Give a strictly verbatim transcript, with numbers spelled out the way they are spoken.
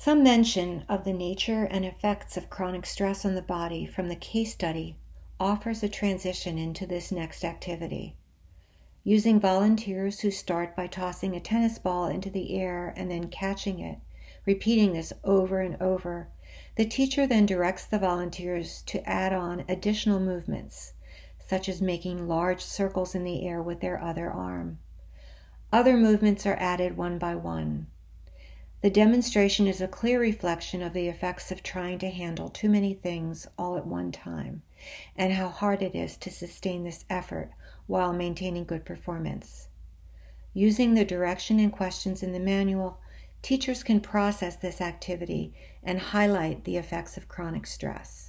Some mention of the nature and effects of chronic stress on the body from the case study offers a transition into this next activity. Using volunteers who start by tossing a tennis ball into the air and then catching it, repeating this over and over, the teacher then directs the volunteers to add on additional movements, such as making large circles in the air with their other arm. Other movements are added one by one. The demonstration is a clear reflection of the effects of trying to handle too many things all at one time, and how hard it is to sustain this effort while maintaining good performance. Using the direction and questions in the manual, teachers can process this activity and highlight the effects of chronic stress.